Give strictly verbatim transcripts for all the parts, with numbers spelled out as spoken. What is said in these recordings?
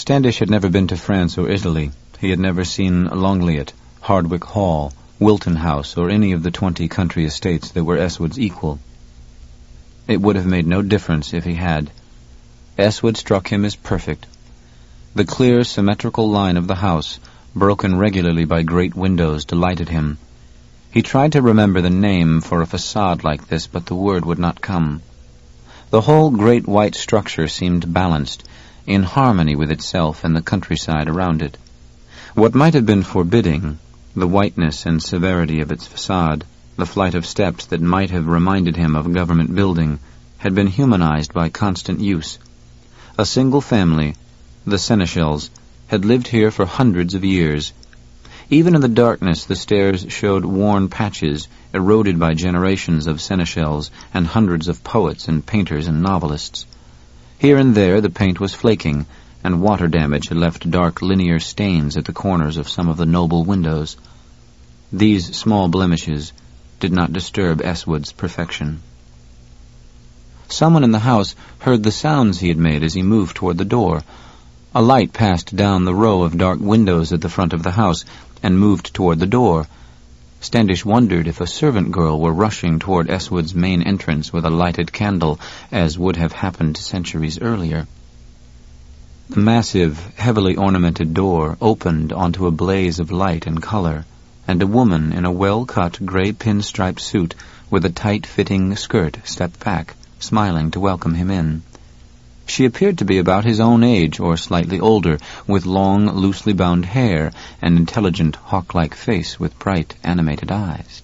Standish had never been to France or Italy. He had never seen Longleat, Hardwick Hall, Wilton House, or any of the twenty country estates that were Eswood's equal. It would have made no difference if he had. Eswood struck him as perfect. The clear, symmetrical line of the house, broken regularly by great windows, delighted him. He tried to remember the name for a facade like this, but the word would not come. The whole great white structure seemed balanced, in harmony with itself and the countryside around it. What might have been forbidding, the whiteness and severity of its facade, the flight of steps that might have reminded him of a government building, had been humanized by constant use. A single family, the Seneschals, had lived here for hundreds of years. Even in the darkness the stairs showed worn patches, eroded by generations of seneschals and hundreds of poets and painters and novelists. Here and there the paint was flaking, and water damage had left dark linear stains at the corners of some of the noble windows. These small blemishes did not disturb Eswood's perfection. Someone in the house heard the sounds he had made as he moved toward the door. A light passed down the row of dark windows at the front of the house and moved toward the door. Standish wondered if a servant girl were rushing toward Eswood's main entrance with a lighted candle, as would have happened centuries earlier. The massive, heavily ornamented door opened onto a blaze of light and color, and a woman in a well-cut gray pinstripe suit with a tight-fitting skirt stepped back, smiling to welcome him in. She appeared to be about his own age, or slightly older, with long, loosely bound hair, an intelligent, hawk-like face with bright, animated eyes.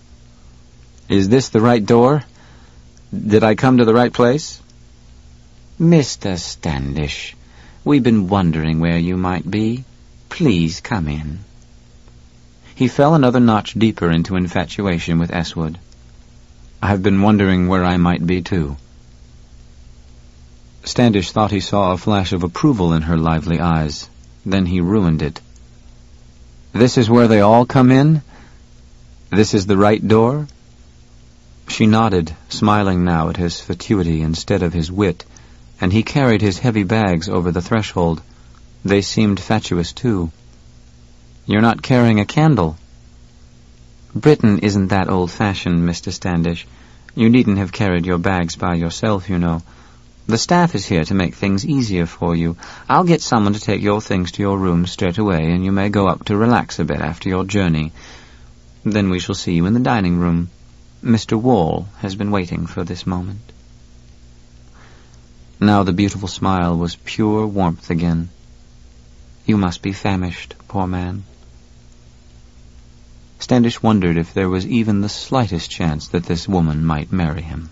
"Is this the right door? Did I come to the right place?" "Mister Standish, we've been wondering where you might be. Please come in." He fell another notch deeper into infatuation with Eswood. "I've been wondering where I might be, too." Standish thought he saw a flash of approval in her lively eyes. Then he ruined it. "This is where they all come in? This is the right door?" She nodded, smiling now at his fatuity instead of his wit, and he carried his heavy bags over the threshold. They seemed fatuous, too. "You're not carrying a candle." "Britain isn't that old-fashioned, Mister Standish. You needn't have carried your bags by yourself, you know. The staff is here to make things easier for you. I'll get someone to take your things to your room straight away, and you may go up to relax a bit after your journey. Then we shall see you in the dining room. Mister Wall has been waiting for this moment." Now the beautiful smile was pure warmth again. "You must be famished, poor man." Standish wondered if there was even the slightest chance that this woman might marry him.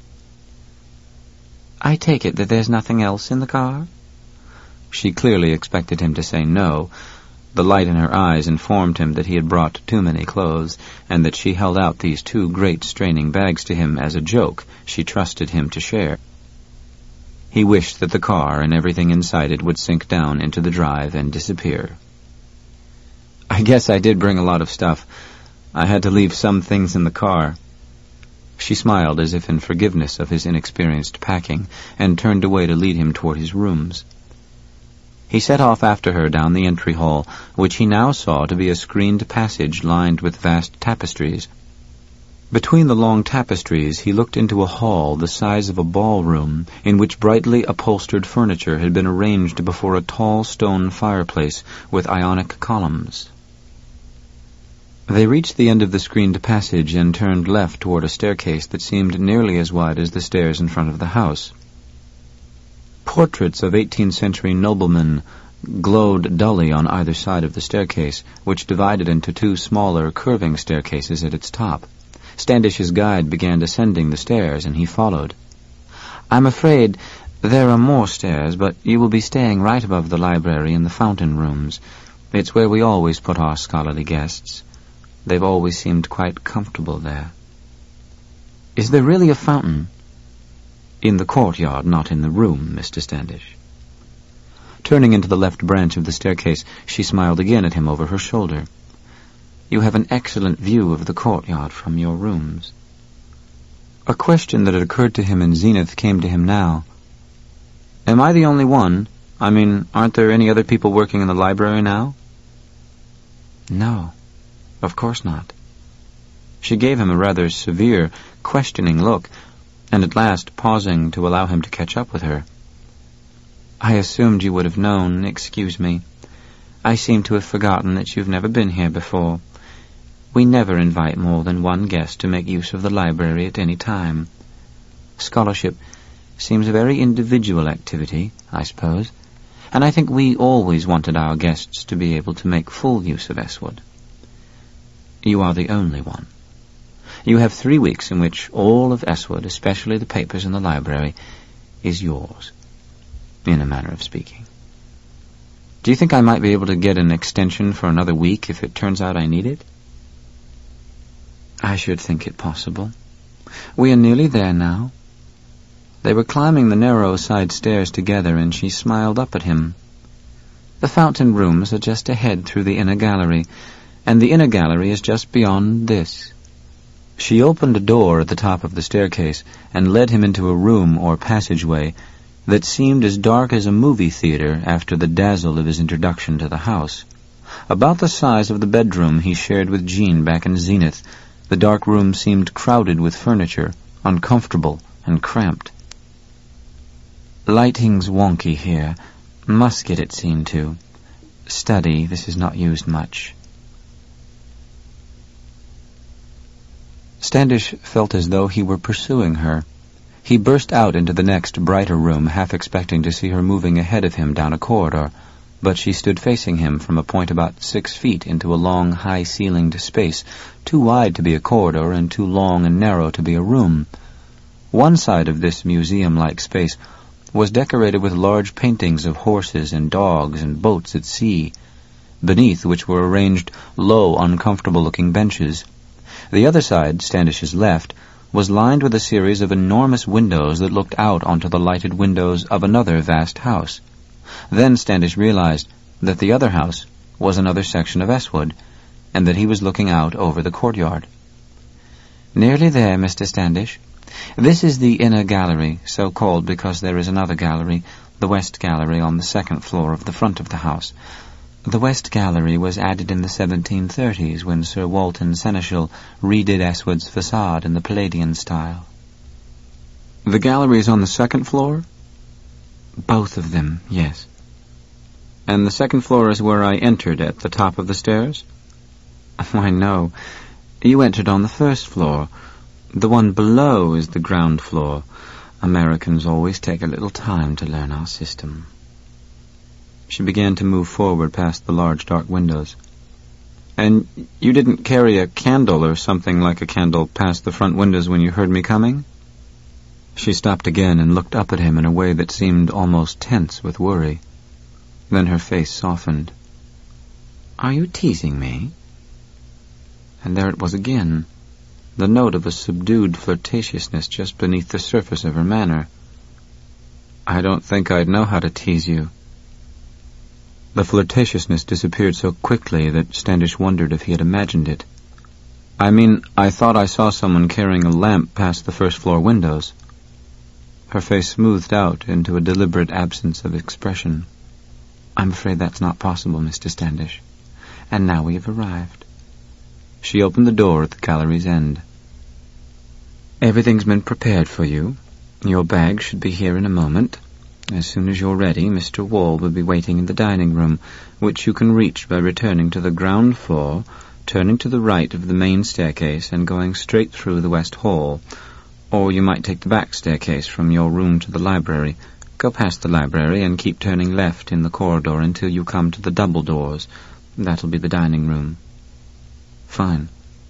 "I take it that there's nothing else in the car?" She clearly expected him to say no. The light in her eyes informed him that he had brought too many clothes, and that she held out these two great straining bags to him as a joke she trusted him to share. He wished that the car and everything inside it would sink down into the drive and disappear. "I guess I did bring a lot of stuff. I had to leave some things in the car." She smiled as if in forgiveness of his inexperienced packing, and turned away to lead him toward his rooms. He set off after her down the entry hall, which he now saw to be a screened passage lined with vast tapestries. Between the long tapestries he looked into a hall the size of a ballroom, in which brightly upholstered furniture had been arranged before a tall stone fireplace with Ionic columns. They reached the end of the screened passage and turned left toward a staircase that seemed nearly as wide as the stairs in front of the house. Portraits of eighteenth century noblemen glowed dully on either side of the staircase, which divided into two smaller, curving staircases at its top. Standish's guide began descending the stairs, and he followed. "I'm afraid there are more stairs, but you will be staying right above the library in the fountain rooms. It's where we always put our scholarly guests. They've always seemed quite comfortable there." "Is there really a fountain?" "In the courtyard, not in the room, Mister Standish." Turning into the left branch of the staircase, she smiled again at him over her shoulder. "You have an excellent view of the courtyard from your rooms." A question that had occurred to him in Zenith came to him now. "Am I the only one, I mean, aren't there any other people working in the library now? No, of course not. She gave him a rather severe, questioning look, and at last pausing to allow him to catch up with her. I assumed you would have known. Excuse me. I seem to have forgotten that you've never been here before. We never invite more than one guest to make use of the library at any time. Scholarship seems a very individual activity, I suppose, and I think we always wanted our guests to be able to make full use of Estwood. You are the only one. You have three weeks in which all of Estwood, especially the papers in the library, is yours, in a manner of speaking. Do you think I might be able to get an extension for another week if it turns out I need it? I should think it possible. We are nearly there now. They were climbing the narrow side stairs together, and she smiled up at him. The fountain rooms are just ahead through the inner gallery, and the inner gallery is just beyond this. She opened a door at the top of the staircase and led him into a room or passageway that seemed as dark as a movie theater after the dazzle of his introduction to the house. About the size of the bedroom he shared with Jean back in Zenith, the dark room seemed crowded with furniture, uncomfortable and cramped. Lighting's wonky here. Must get it seen to. Study, this is not used much. Standish felt as though he were pursuing her. He burst out into the next brighter room, half expecting to see her moving ahead of him down a corridor, but she stood facing him from a point about six feet into a long, high-ceilinged space, too wide to be a corridor and too long and narrow to be a room. One side of this museum-like space was decorated with large paintings of horses and dogs and boats at sea, beneath which were arranged low, uncomfortable-looking benches. The other side, Standish's left, was lined with a series of enormous windows that looked out onto the lighted windows of another vast house. Then Standish realized that the other house was another section of Estwood, and that he was looking out over the courtyard. Nearly there, Mister Standish. This is the inner gallery, so called because there is another gallery, the West Gallery, on the second floor of the front of the house. The West Gallery was added in the seventeen thirties when Sir Walter Seneschal redid Estwood's facade in the Palladian style. The gallery is on the second floor? Both of them, yes. And the second floor is where I entered, at the top of the stairs? Why, no. You entered on the first floor. The one below is the ground floor. Americans always take a little time to learn our system. She began to move forward past the large dark windows. And you didn't carry a candle or something like a candle past the front windows when you heard me coming? She stopped again and looked up at him in a way that seemed almost tense with worry. Then her face softened. Are you teasing me? And there it was again, the note of a subdued flirtatiousness just beneath the surface of her manner. I don't think I'd know how to tease you. The flirtatiousness disappeared so quickly that Standish wondered if he had imagined it. I mean, I thought I saw someone carrying a lamp past the first-floor windows. Her face smoothed out into a deliberate absence of expression. I'm afraid that's not possible, Mister Standish. And now we have arrived. She opened the door at the gallery's end. Everything's been prepared for you. Your bag should be here in a moment. As soon as you're ready, Mister Wall will be waiting in the dining room, which you can reach by returning to the ground floor, turning to the right of the main staircase and going straight through the west hall. Or you might take the back staircase from your room to the library, go past the library and keep turning left in the corridor until you come to the double doors. That'll be the dining room. Fine.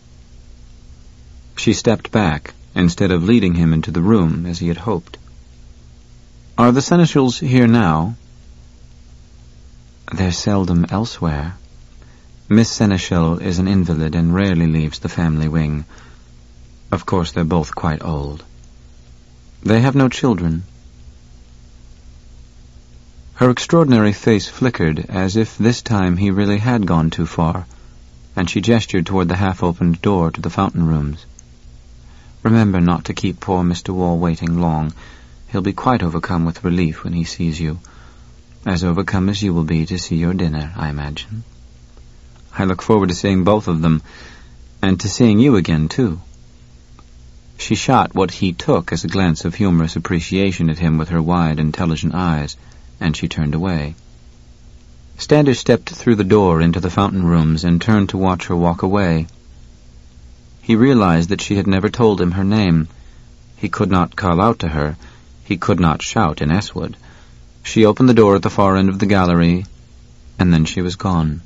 She stepped back, instead of leading him into the room as he had hoped. Are the Seneschals here now? They're seldom elsewhere. Miss Seneschal is an invalid and rarely leaves the family wing. Of course, they're both quite old. They have no children. Her extraordinary face flickered, as if this time he really had gone too far, and she gestured toward the half-opened door to the fountain rooms. Remember not to keep poor Mister Wall waiting long. He'll be quite overcome with relief when he sees you. As overcome as you will be to see your dinner, I imagine. I look forward to seeing both of them, and to seeing you again, too. She shot what he took as a glance of humorous appreciation at him with her wide, intelligent eyes, and she turned away. Standish stepped through the door into the fountain rooms and turned to watch her walk away. He realized that she had never told him her name. He could not call out to her. He could not shout in Eswood. She opened the door at the far end of the gallery, and then she was gone.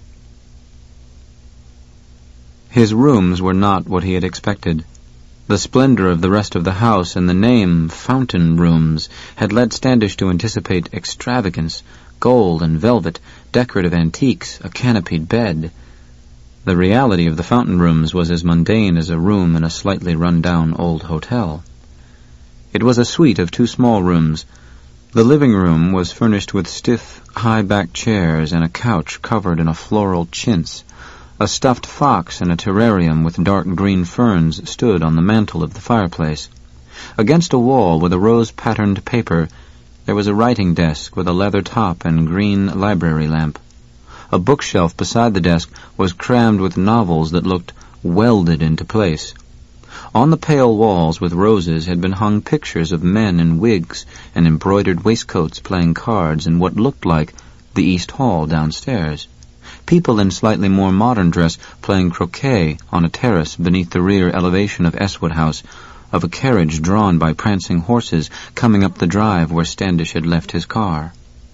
His rooms were not what he had expected. The splendor of the rest of the house and the name, Fountain Rooms, had led Standish to anticipate extravagance, gold and velvet, decorative antiques, a canopied bed. The reality of the Fountain Rooms was as mundane as a room in a slightly run-down old hotel. It was a suite of two small rooms. The living room was furnished with stiff, high-backed chairs and a couch covered in a floral chintz. A stuffed fox in a terrarium with dark green ferns stood on the mantel of the fireplace. Against a wall with a rose-patterned paper, there was a writing desk with a leather top and green library lamp. A bookshelf beside the desk was crammed with novels that looked welded into place. On the pale walls with roses had been hung pictures of men in wigs and embroidered waistcoats playing cards in what looked like the East Hall downstairs. People in slightly more modern dress playing croquet on a terrace beneath the rear elevation of Eswood House, of a carriage drawn by prancing horses coming up the drive where Standish had left his car.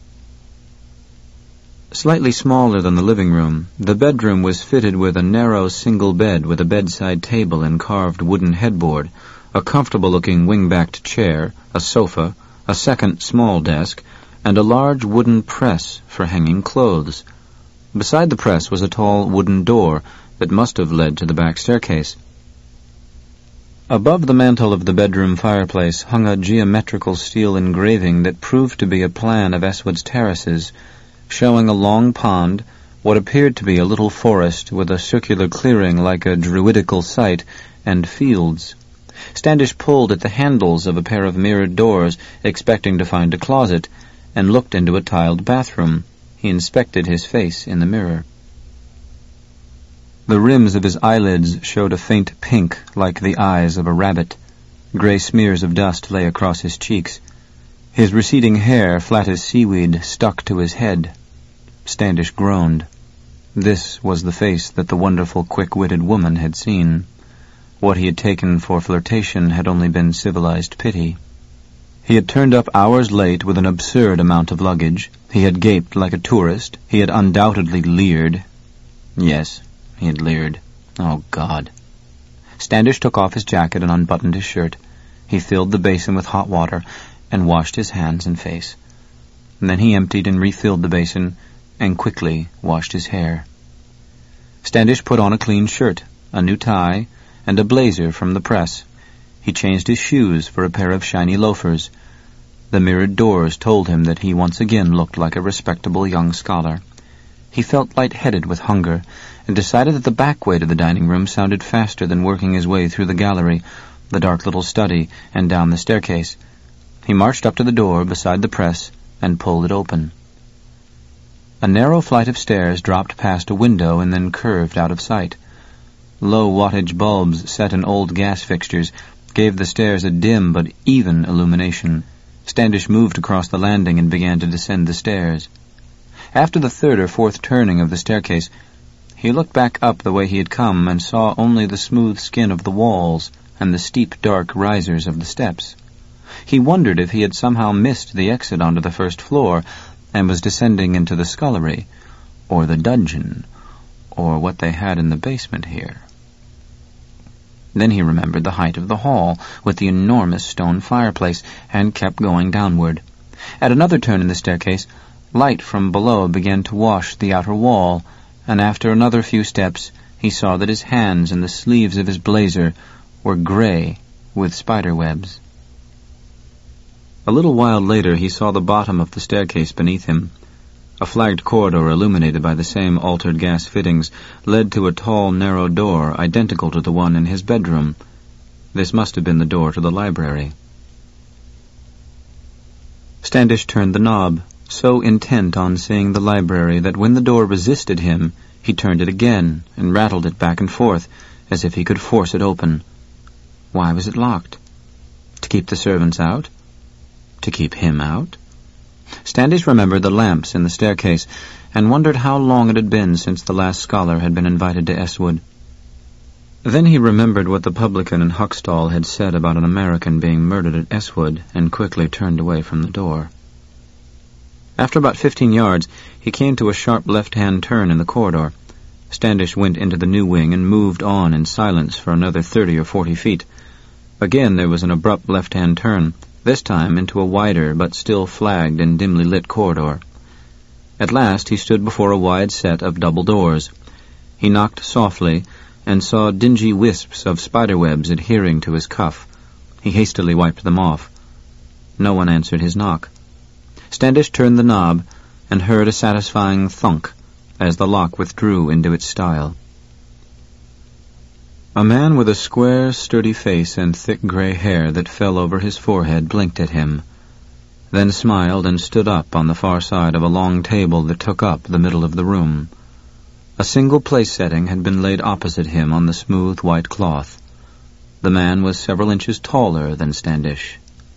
Slightly smaller than the living room, the bedroom was fitted with a narrow single bed with a bedside table and carved wooden headboard, a comfortable-looking wing-backed chair, a sofa, a second small desk, and a large wooden press for hanging clothes. Beside the press was a tall wooden door that must have led to the back staircase. Above the mantel of the bedroom fireplace hung a geometrical steel engraving that proved to be a plan of Eswood's terraces, showing a long pond, what appeared to be a little forest with a circular clearing like a druidical site, and fields. Standish pulled at the handles of a pair of mirrored doors, expecting to find a closet, and looked into a tiled bathroom. He inspected his face in the mirror. The rims of his eyelids showed a faint pink like the eyes of a rabbit. Gray smears of dust lay across his cheeks. His receding hair, flat as seaweed, stuck to his head. Standish groaned. This was the face that the wonderful, quick-witted woman had seen. What he had taken for flirtation had only been civilized pity. He had turned up hours late with an absurd amount of luggage. He had gaped like a tourist. He had undoubtedly leered. Yes, he had leered. Oh, God. Standish took off his jacket and unbuttoned his shirt. He filled the basin with hot water and washed his hands and face. And then he emptied and refilled the basin and quickly washed his hair. Standish put on a clean shirt, a new tie, and a blazer from the press. He changed his shoes for a pair of shiny loafers. The mirrored doors told him that he once again looked like a respectable young scholar. He felt light-headed with hunger, and decided that the back way to the dining room sounded faster than working his way through the gallery, the dark little study, and down the staircase. He marched up to the door beside the press and pulled it open. A narrow flight of stairs dropped past a window and then curved out of sight. Low wattage bulbs set in old gas fixtures gave the stairs a dim but even illumination. Standish moved across the landing and began to descend the stairs. After the third or fourth turning of the staircase, he looked back up the way he had come and saw only the smooth skin of the walls and the steep, dark risers of the steps. He wondered if he had somehow missed the exit onto the first floor and was descending into the scullery, or the dungeon, or what they had in the basement here. Then he remembered the height of the hall, with the enormous stone fireplace, and kept going downward. At another turn in the staircase, light from below began to wash the outer wall, and after another few steps he saw that his hands and the sleeves of his blazer were gray with spider webs. A little while later he saw the bottom of the staircase beneath him. A flagged corridor illuminated by the same altered gas fittings led to a tall, narrow door identical to the one in his bedroom. This must have been the door to the library. Standish turned the knob, so intent on seeing the library that when the door resisted him, he turned it again and rattled it back and forth, as if he could force it open. Why was it locked? To keep the servants out? To keep him out? Standish remembered the lamps in the staircase, and wondered how long it had been since the last scholar had been invited to Estwood. Then he remembered what the publican in Huxtall had said about an American being murdered at Estwood, and quickly turned away from the door. After about fifteen yards, he came to a sharp left-hand turn in the corridor. Standish went into the new wing and moved on in silence for another thirty or forty feet. Again there was an abrupt left-hand turn, this time into a wider but still flagged and dimly lit corridor. At last he stood before a wide set of double doors. He knocked softly, and saw dingy wisps of spiderwebs adhering to his cuff. He hastily wiped them off. No one answered his knock. Standish turned the knob, and heard a satisfying thunk as the lock withdrew into its stile. A man with a square, sturdy face and thick grey hair that fell over his forehead blinked at him, then smiled and stood up on the far side of a long table that took up the middle of the room. A single place setting had been laid opposite him on the smooth white cloth. The man was several inches taller than Standish.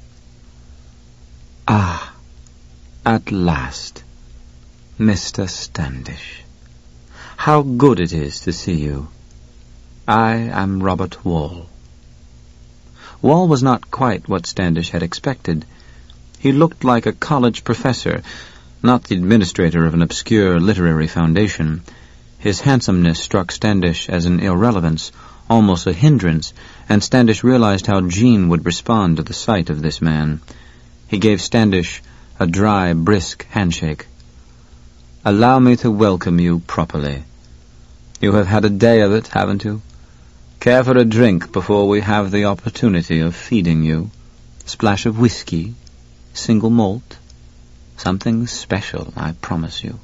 "Ah, at last, Mister Standish. How good it is to see you. I am Robert Wall." Wall was not quite what Standish had expected. He looked like a college professor, not the administrator of an obscure literary foundation. His handsomeness struck Standish as an irrelevance, almost a hindrance, and Standish realized how Jean would respond to the sight of this man. He gave Standish a dry, brisk handshake. "Allow me to welcome you properly. You have had a day of it, haven't you? Care for a drink before we have the opportunity of feeding you? Splash of whiskey? Single malt? Something special, I promise you."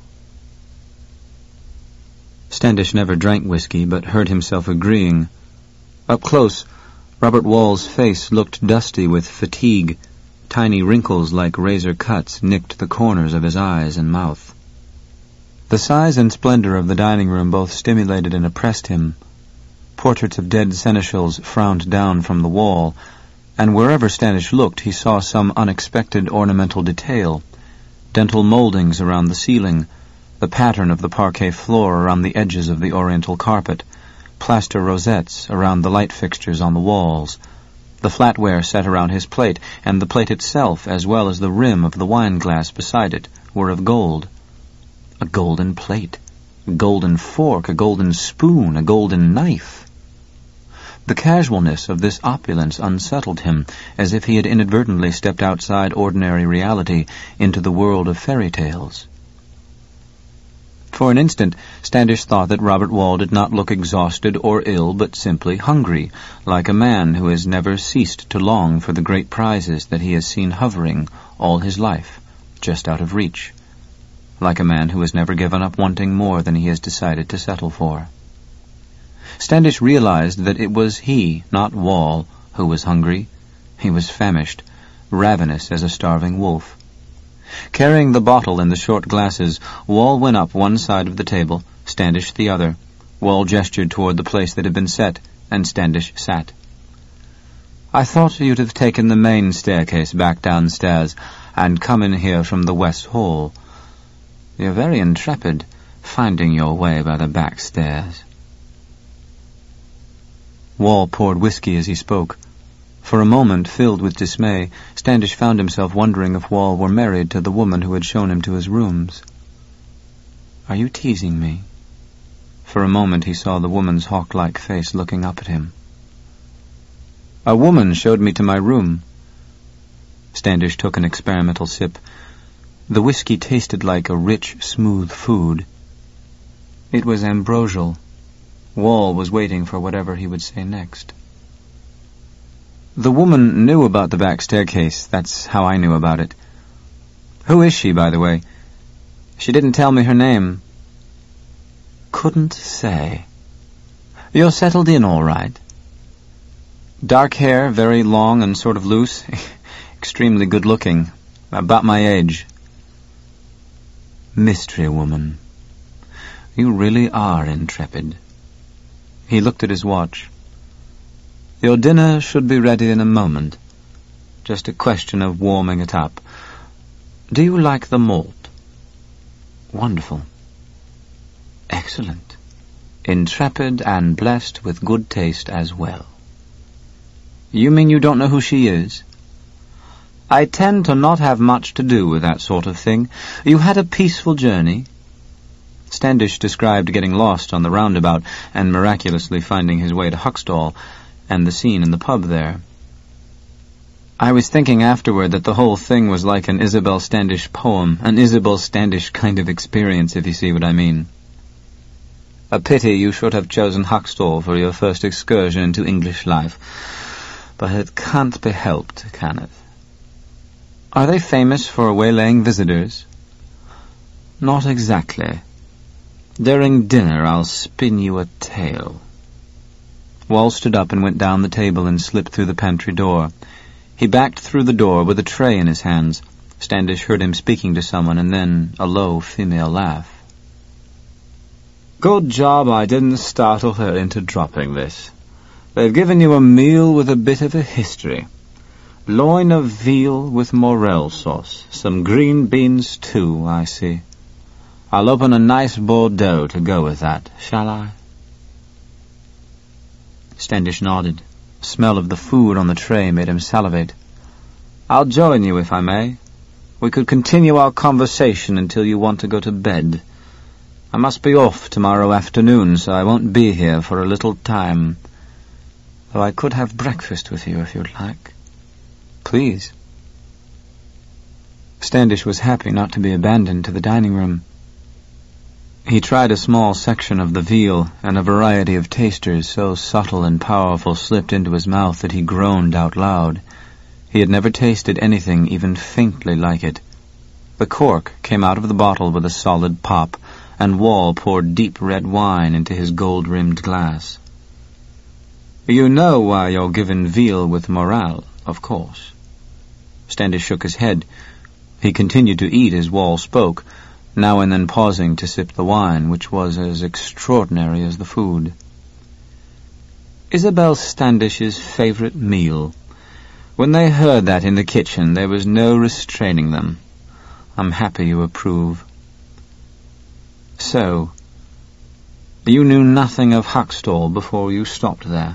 Standish never drank whiskey, but heard himself agreeing. Up close, Robert Wall's face looked dusty with fatigue. Tiny wrinkles like razor cuts nicked the corners of his eyes and mouth. The size and splendor of the dining room both stimulated and oppressed him. Portraits of dead seneschals frowned down from the wall, and wherever Standish looked he saw some unexpected ornamental detail. Dental moldings around the ceiling, the pattern of the parquet floor around the edges of the oriental carpet, plaster rosettes around the light fixtures on the walls. The flatware set around his plate, and the plate itself, as well as the rim of the wine glass beside it, were of gold. A golden plate, a golden fork, a golden spoon, a golden knife. The casualness of this opulence unsettled him, as if he had inadvertently stepped outside ordinary reality into the world of fairy tales. For an instant, Standish thought that Robert Wall did not look exhausted or ill, but simply hungry, like a man who has never ceased to long for the great prizes that he has seen hovering all his life, just out of reach, like a man who has never given up wanting more than he has decided to settle for. Standish realized that it was he, not Wall, who was hungry. He was famished, ravenous as a starving wolf. Carrying the bottle and the short glasses, Wall went up one side of the table, Standish the other. Wall gestured toward the place that had been set, and Standish sat. "I thought you'd have taken the main staircase back downstairs and come in here from the west hall. You're very intrepid, finding your way by the back stairs." Wall poured whiskey as he spoke. For a moment, filled with dismay, Standish found himself wondering if Wall were married to the woman who had shown him to his rooms. "Are you teasing me?" For a moment he saw the woman's hawk-like face looking up at him. "A woman showed me to my room." Standish took an experimental sip. The whiskey tasted like a rich, smooth food. It was ambrosial. Wall was waiting for whatever he would say next. "The woman knew about the back staircase. That's how I knew about it." "Who is she, by the way?" "She didn't tell me her name." "Couldn't say. You're settled in all right?" "Dark hair, very long and sort of loose. Extremely good-looking. About my age." mystery woman. You really are intrepid. He looked at his watch. Your dinner should be ready in a moment. Just a question of warming it up. Do you like the malt? Wonderful. Excellent. Intrepid and blessed with good taste as well. You mean you don't know who she is? I tend to not have much to do with that sort of thing. You had a peaceful journey? Standish described getting lost on the roundabout and miraculously finding his way to Huxtall and the scene in the pub there. I was thinking afterward that the whole thing was like an Isabel Standish poem, an Isabel Standish kind of experience, if you see what I mean. A pity you should have chosen Huxtall for your first excursion into English life. But it can't be helped, can it? Are they famous for waylaying visitors? Not exactly. During dinner I'll spin you a tale. Wall stood up and went down the table and slipped through the pantry door. He backed through the door with a tray in his hands. Standish heard him speaking to someone and then a low female laugh. Good job I didn't startle her into dropping this. They've given you a meal with a bit of a history. Loin of veal with morel sauce. Some green beans too, I see. I'll open a nice Bordeaux to go with that, shall I? Standish nodded. The smell of the food on the tray made him salivate. I'll join you if I may. We could continue our conversation until you want to go to bed. I must be off tomorrow afternoon, so I won't be here for a little time. Though I could have breakfast with you if you'd like. Please. Standish was happy not to be abandoned to the dining room. He tried a small section of the veal, and a variety of tasters so subtle and powerful slipped into his mouth that he groaned out loud. He had never tasted anything even faintly like it. The cork came out of the bottle with a solid pop, and Wall poured deep red wine into his gold-rimmed glass. You know why you're given veal with morale, of course. Standish shook his head. He continued to eat as Wall spoke, now and then pausing to sip the wine, which was as extraordinary as the food. Isabel Standish's favourite meal. When they heard that in the kitchen, there was no restraining them. I'm happy you approve. So, you knew nothing of Huxtall before you stopped there?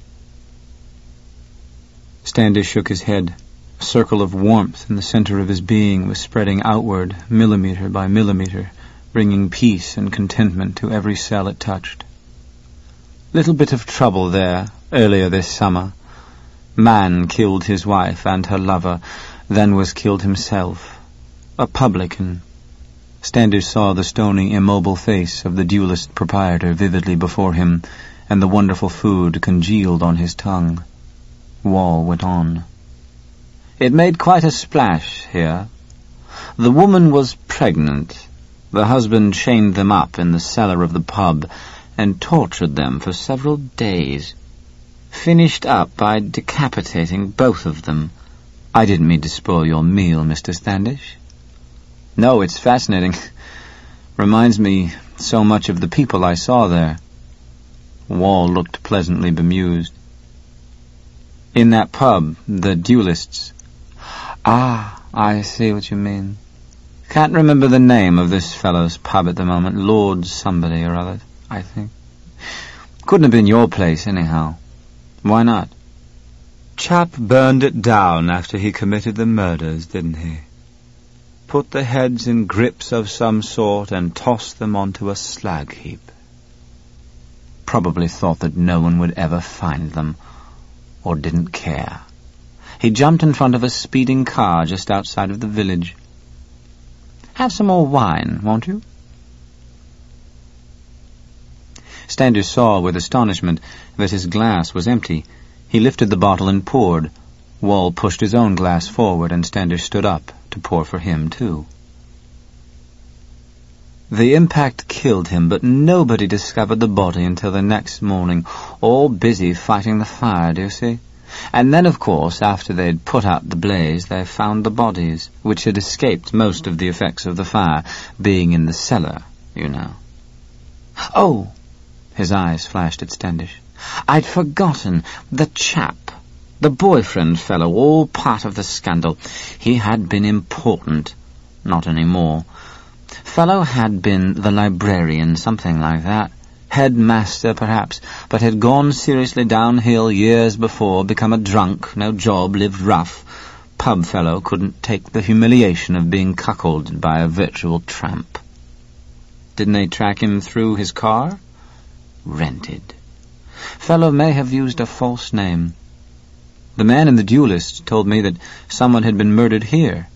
Standish shook his head. A circle of warmth in the center of his being was spreading outward, millimetre by millimetre, bringing peace and contentment to every cell it touched. Little bit of trouble there, earlier this summer. Man killed his wife and her lover, then was killed himself. A publican. Standish saw the stony, immobile face of the duellist proprietor vividly before him, and the wonderful food congealed on his tongue. Wall went on. It made quite a splash here. The woman was pregnant. The husband chained them up in the cellar of the pub and tortured them for several days. Finished up by decapitating both of them. I didn't mean to spoil your meal, Mister Standish. No, it's fascinating. Reminds me so much of the people I saw there. Wall looked pleasantly bemused. In that pub, the duellists. Ah, I see what you mean. Can't remember the name of this fellow's pub at the moment. Lord somebody or other, I think. Couldn't have been your place, anyhow. Why not? Chap burned it down after he committed the murders, didn't he? Put the heads in grips of some sort and tossed them onto a slag heap. Probably thought that no one would ever find them, or didn't care. He jumped in front of a speeding car just outside of the village. Have some more wine, won't you? Standish saw with astonishment that his glass was empty. He lifted the bottle and poured. Wall pushed his own glass forward, and Standish stood up to pour for him, too. The impact killed him, but nobody discovered the body until the next morning, all busy fighting the fire, do you see? And then, of course, after they'd put out the blaze, they found the bodies, which had escaped most of the effects of the fire, being in the cellar, you know. Oh! His eyes flashed at Standish. I'd forgotten. The chap. The boyfriend fellow, all part of the scandal. He had been important. Not any more. Fellow had been the librarian, something like that. Headmaster, perhaps, but had gone seriously downhill years before, become a drunk, no job, lived rough. Pub fellow couldn't take the humiliation of being cuckolded by a virtual tramp. Didn't they track him through his car? Rented. Fellow may have used a false name. The man in the Duelist told me that someone had been murdered here.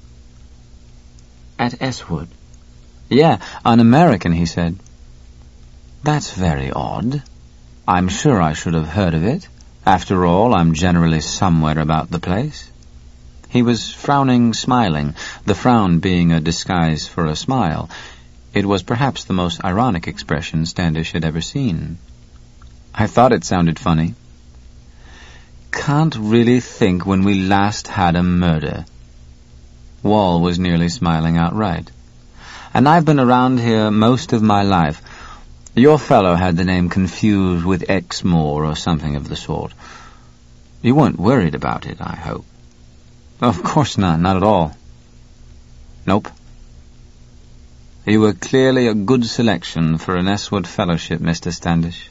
At Eswood? Yeah, an American, he said. That's very odd. I'm sure I should have heard of it. After all, I'm generally somewhere about the place. He was frowning, smiling, the frown being a disguise for a smile. It was perhaps the most ironic expression Standish had ever seen. I thought it sounded funny. Can't really think when we last had a murder. Wall was nearly smiling outright. And I've been around here most of my life. Your fellow had the name confused with Exmoor or something of the sort. You weren't worried about it, I hope. Of course not, not at all. Nope. You were clearly a good selection for an Eswood fellowship, Mister Standish.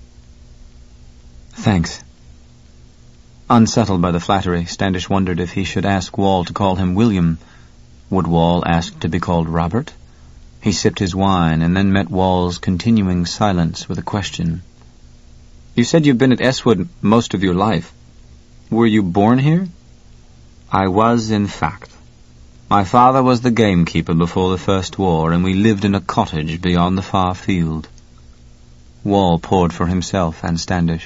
Thanks. Unsettled by the flattery, Standish wondered if he should ask Wall to call him William. Would Wall ask to be called Robert? He sipped his wine and then met Wall's continuing silence with a question. You said you've been at Eswood most of your life. Were you born here? I was, in fact. My father was the gamekeeper before the First War, and we lived in a cottage beyond the far field. Wall poured for himself and Standish.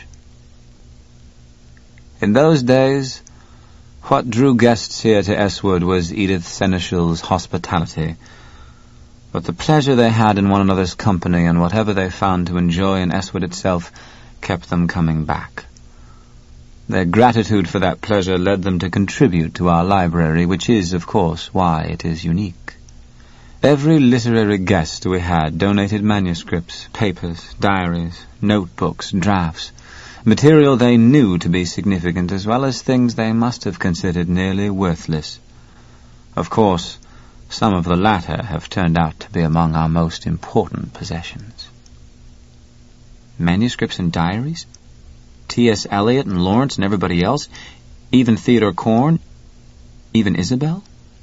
In those days, what drew guests here to Eswood was Edith Seneschal's hospitality. But the pleasure they had in one another's company and whatever they found to enjoy in Eswood itself kept them coming back. Their gratitude for that pleasure led them to contribute to our library, which is, of course, why it is unique. Every literary guest we had donated manuscripts, papers, diaries, notebooks, drafts, material they knew to be significant, as well as things they must have considered nearly worthless. Of course, some of the latter have turned out to be among our most important possessions. Manuscripts and diaries? T S Eliot and Lawrence and everybody else? Even Theodore Korn? Even Isabel?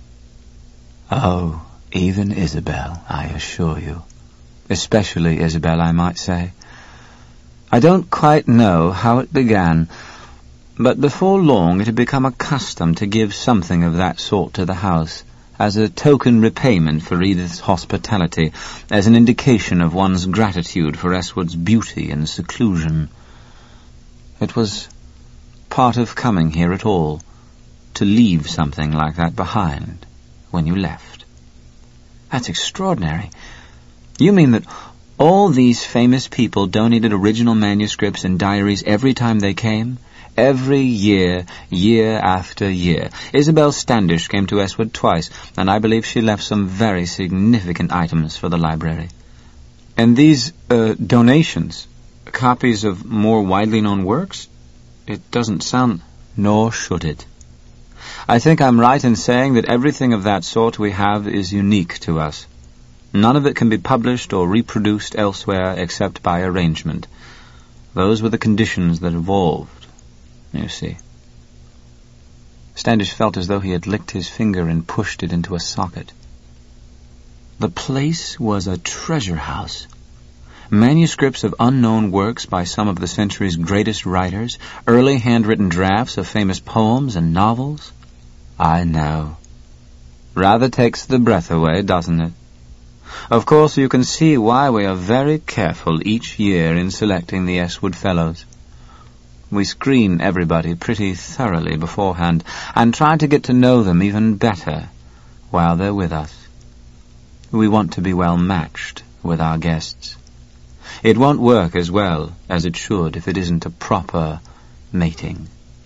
Oh, even Isabel, I assure you. Especially Isabel, I might say. I don't quite know how it began, but before long it had become a custom to give something of that sort to the house, as a token repayment for Edith's hospitality, as an indication of one's gratitude for Eswood's beauty and seclusion. It was part of coming here at all, to leave something like that behind when you left. That's extraordinary. You mean that all these famous people donated original manuscripts and diaries every time they came? Every year, year after year. Isabel Standish came to Eswood twice, and I believe she left some very significant items for the library. And these, uh, donations, copies of more widely known works? It doesn't sound... Nor should it. I think I'm right in saying that everything of that sort we have is unique to us. None of it can be published or reproduced elsewhere except by arrangement. Those were the conditions that evolved, you see. Standish felt as though he had licked his finger and pushed it into a socket. The place was a treasure house. Manuscripts of unknown works by some of the century's greatest writers, early handwritten drafts of famous poems and novels. I know. Rather takes the breath away, doesn't it? Of course, you can see why we are very careful each year in selecting the Eswood Fellows. We screen everybody pretty thoroughly beforehand and try to get to know them even better while they're with us. We want to be well matched with our guests. It won't work as well as it should if it isn't a proper mating.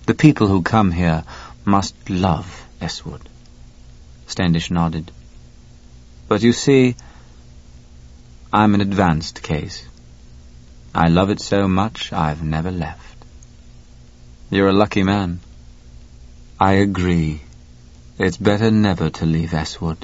The people who come here must love Estwood. Standish nodded. But you see, I'm an advanced case. I love it so much I've never left. You're a lucky man. I agree. It's better never to leave Estwood.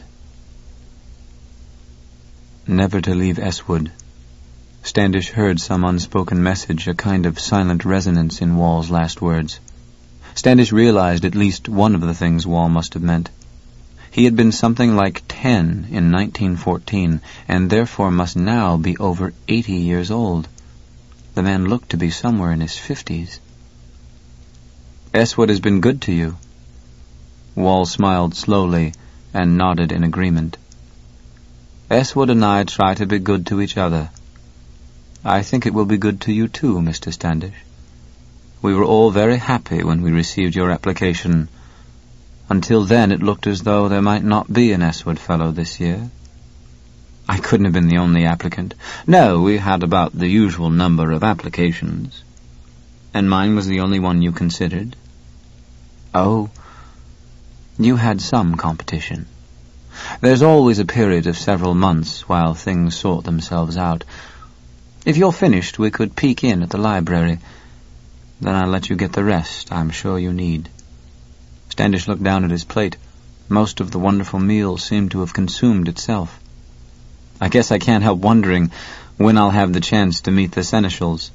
Never to leave Estwood. Standish heard some unspoken message, a kind of silent resonance in Wall's last words. Standish realized at least one of the things Wall must have meant. He had been something like ten in nineteen fourteen, and therefore must now be over eighty years old. The man looked to be somewhere in his fifties. Estwood has been good to you. Wall smiled slowly and nodded in agreement. Estwood and I try to be good to each other. I think it will be good to you too, Mister Standish. We were all very happy when we received your application. Until then it looked as though there might not be an Estwood Fellow this year. I couldn't have been the only applicant. No, we had about the usual number of applications. And mine was the only one you considered? Oh, you had some competition. There's always a period of several months while things sort themselves out. If you're finished, we could peek in at the library. Then I'll let you get the rest I'm sure you need. Standish looked down at his plate. Most of the wonderful meal seemed to have consumed itself. I guess I can't help wondering when I'll have the chance to meet the Seneschals.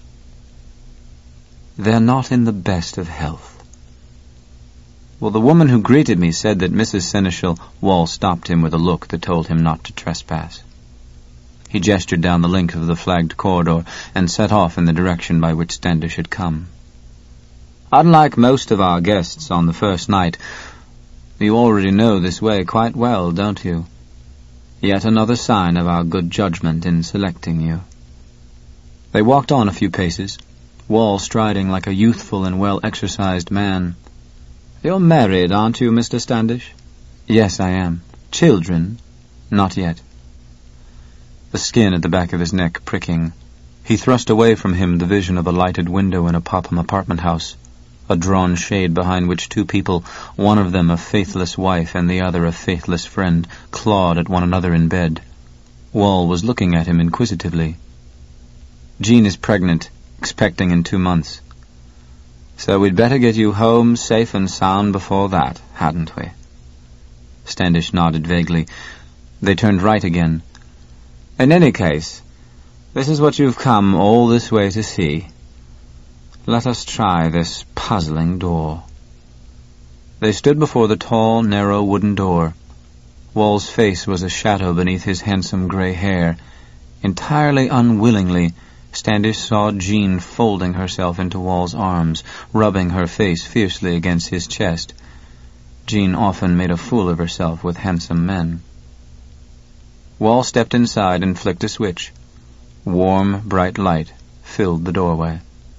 They're not in the best of health. Well, the woman who greeted me said that Missus Seneschal... Wall stopped him with a look that told him not to trespass. He gestured down the length of the flagged corridor and set off in the direction by which Standish had come. Unlike most of our guests on the first night, you already know this way quite well, don't you? Yet another sign of our good judgment in selecting you. They walked on a few paces, Wall striding like a youthful and well-exercised man. You're married, aren't you, Mister Standish? Yes, I am. Children? Not yet. The skin at the back of his neck pricking, he thrust away from him the vision of a lighted window in a Popham apartment house, a drawn shade behind which two people, one of them a faithless wife and the other a faithless friend, clawed at one another in bed. Wall was looking at him inquisitively. Jean is pregnant, expecting in two months. So we'd better get you home safe and sound before that, hadn't we? Standish nodded vaguely. They turned right again. In any case, this is what you've come all this way to see. Let us try this puzzling door. They stood before the tall, narrow wooden door. Wall's face was a shadow beneath his handsome grey hair. Entirely unwillingly, Standish saw Jean folding herself into Wall's arms, rubbing her face fiercely against his chest. Jean often made a fool of herself with handsome men. Wall stepped inside and flicked a switch. Warm, bright light filled the doorway.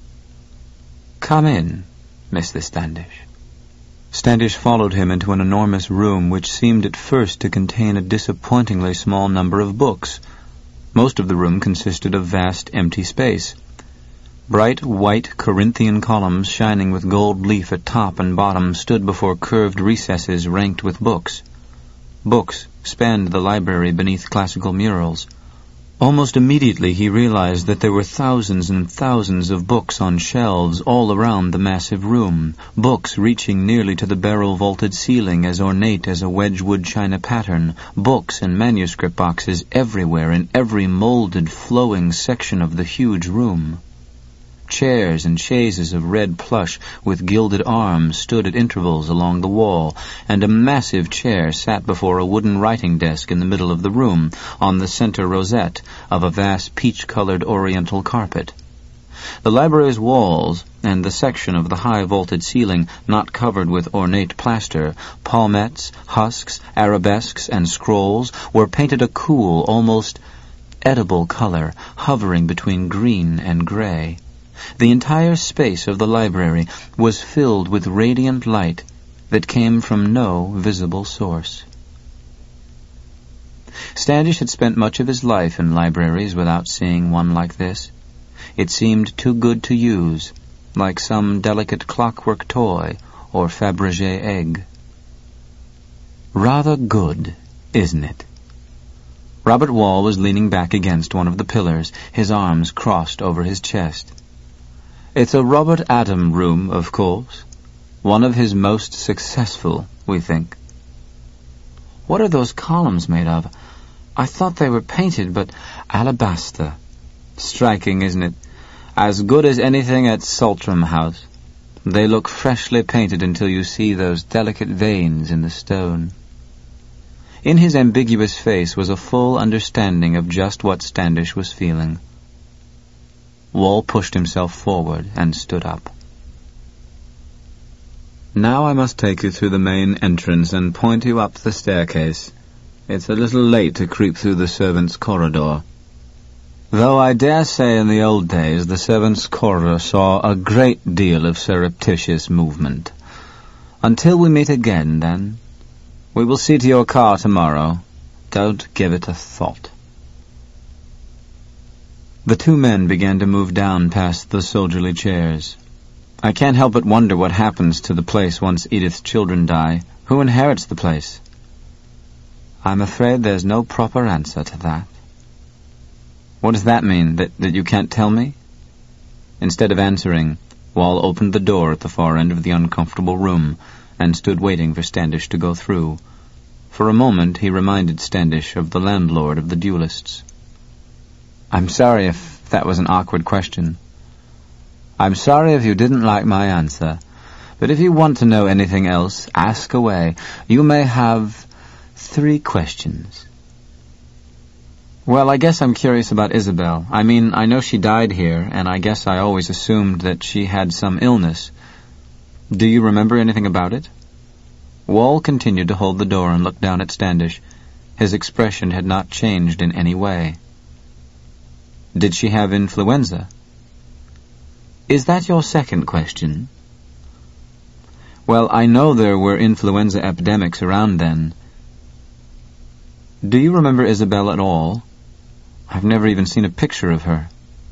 Come in, Mister Standish. Standish followed him into an enormous room which seemed at first to contain a disappointingly small number of books. Most of the room consisted of vast empty space. Bright white Corinthian columns shining with gold leaf at top and bottom stood before curved recesses ranked with books. Books spanned the library beneath classical murals. Almost immediately he realized that there were thousands and thousands of books on shelves all around the massive room, books reaching nearly to the barrel-vaulted ceiling as ornate as a Wedgwood china pattern, books and manuscript boxes everywhere in every molded, flowing section of the huge room. Chairs and chaises of red plush with gilded arms stood at intervals along the wall, and a massive chair sat before a wooden writing desk in the middle of the room, on the center rosette of a vast peach-colored oriental carpet. The library's walls, and the section of the high-vaulted ceiling not covered with ornate plaster, palmettes, husks, arabesques, and scrolls, were painted a cool, almost edible color, hovering between green and gray. The entire space of the library was filled with radiant light that came from no visible source. Standish had spent much of his life in libraries without seeing one like this. It seemed too good to use, like some delicate clockwork toy or Fabergé egg. Rather good, isn't it? Robert Wall was leaning back against one of the pillars, his arms crossed over his chest. It's a Robert Adam room, of course. One of his most successful, we think. What are those columns made of? I thought they were painted, but alabaster. Striking, isn't it? As good as anything at Saltram House. They look freshly painted until you see those delicate veins in the stone. In his ambiguous face was a full understanding of just what Standish was feeling. Wall pushed himself forward and stood up. Now I must take you through the main entrance and point you up the staircase. It's a little late to creep through the servants' corridor. Though I dare say in the old days the servants' corridor saw a great deal of surreptitious movement. Until we meet again, then, we will see to your car tomorrow. Don't give it a thought. The two men began to move down past the soldierly chairs. I can't help but wonder what happens to the place once Edith's children die. Who inherits the place? I'm afraid there's no proper answer to that. What does that mean, that, that you can't tell me? Instead of answering, Wall opened the door at the far end of the uncomfortable room and stood waiting for Standish to go through. For a moment he reminded Standish of the landlord of the duelists. I'm sorry if that was an awkward question. I'm sorry if you didn't like my answer, but if you want to know anything else, ask away. You may have three questions. Well, I guess I'm curious about Isabel. I mean, I know she died here, and I guess I always assumed that she had some illness. Do you remember anything about it? Wall continued to hold the door and look down at Standish. His expression had not changed in any way. Did she have influenza? Is that your second question? Well, I know there were influenza epidemics around then. Do you remember Isabel at all? I've never even seen a picture of her.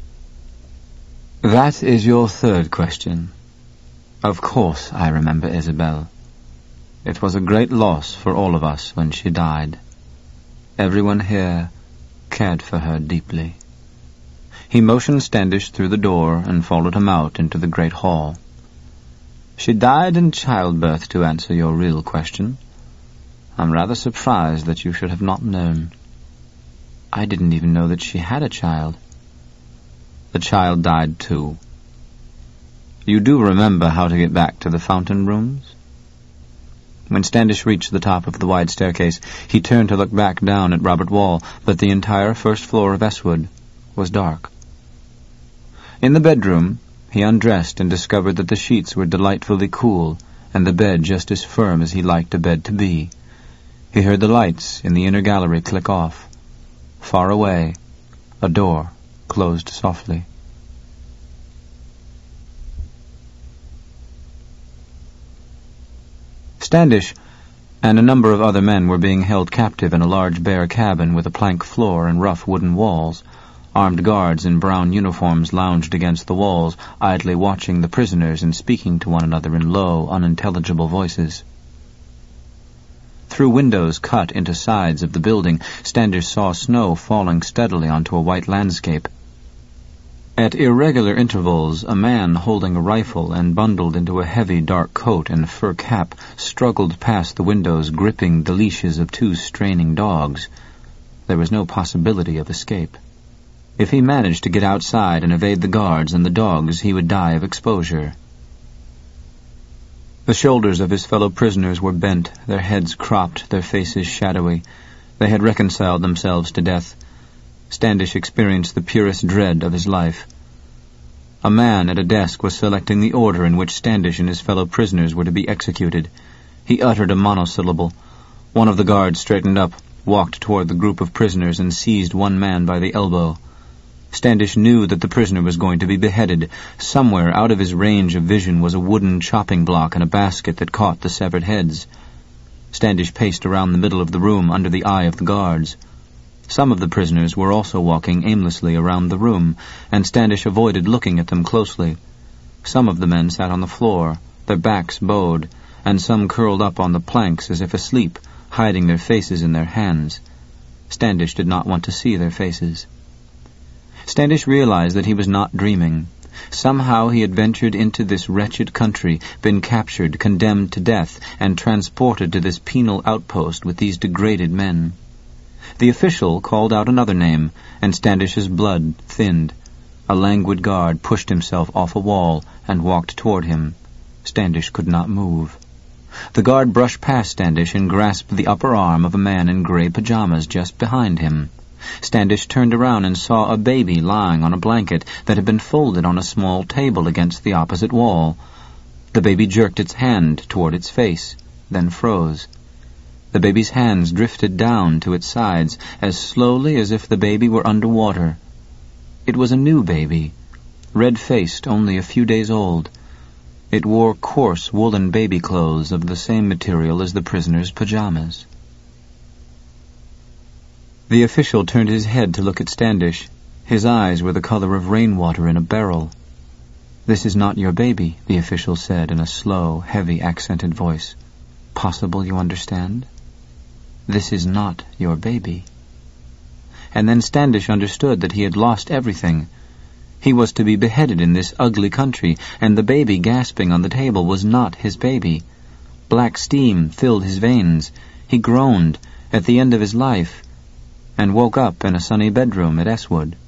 That is your third question. Of course I remember Isabel. It was a great loss for all of us when she died. Everyone here cared for her deeply. He motioned Standish through the door and followed him out into the great hall. She died in childbirth, to answer your real question. I'm rather surprised that you should have not known. I didn't even know that she had a child. The child died too. You do remember how to get back to the fountain rooms? When Standish reached the top of the wide staircase, he turned to look back down at Robert Wall, but the entire first floor of Estwood was dark. In the bedroom, he undressed and discovered that the sheets were delightfully cool, and the bed just as firm as he liked a bed to be. He heard the lights in the inner gallery click off. Far away, a door closed softly. Standish and a number of other men were being held captive in a large bare cabin with a plank floor and rough wooden walls. Armed guards in brown uniforms lounged against the walls, idly watching the prisoners and speaking to one another in low, unintelligible voices. Through windows cut into sides of the building, Standish saw snow falling steadily onto a white landscape. At irregular intervals, a man holding a rifle and bundled into a heavy dark coat and fur cap struggled past the windows, gripping the leashes of two straining dogs. There was no possibility of escape. If he managed to get outside and evade the guards and the dogs, he would die of exposure. The shoulders of his fellow prisoners were bent, their heads cropped, their faces shadowy. They had reconciled themselves to death. Standish experienced the purest dread of his life. A man at a desk was selecting the order in which Standish and his fellow prisoners were to be executed. He uttered a monosyllable. One of the guards straightened up, walked toward the group of prisoners, and seized one man by the elbow. Standish knew that the prisoner was going to be beheaded. Somewhere out of his range of vision was a wooden chopping block and a basket that caught the severed heads. Standish paced around the middle of the room under the eye of the guards. Some of the prisoners were also walking aimlessly around the room, and Standish avoided looking at them closely. Some of the men sat on the floor, their backs bowed, and some curled up on the planks as if asleep, hiding their faces in their hands. Standish did not want to see their faces. Standish realized that he was not dreaming. Somehow he had ventured into this wretched country, been captured, condemned to death, and transported to this penal outpost with these degraded men. The official called out another name, and Standish's blood thinned. A languid guard pushed himself off a wall and walked toward him. Standish could not move. The guard brushed past Standish and grasped the upper arm of a man in gray pajamas just behind him. Standish turned around and saw a baby lying on a blanket that had been folded on a small table against the opposite wall. The baby jerked its hand toward its face, then froze. The baby's hands drifted down to its sides as slowly as if the baby were underwater. It was a new baby, red-faced, only a few days old. It wore coarse woolen baby clothes of the same material as the prisoner's pajamas. The official turned his head to look at Standish. His eyes were the color of rainwater in a barrel. "This is not your baby," the official said in a slow, heavy, accented voice. "Possible you understand? This is not your baby." And then Standish understood that he had lost everything. He was to be beheaded in this ugly country, and the baby gasping on the table was not his baby. Black steam filled his veins. He groaned at the end of his life, and woke up in a sunny bedroom at Eswood.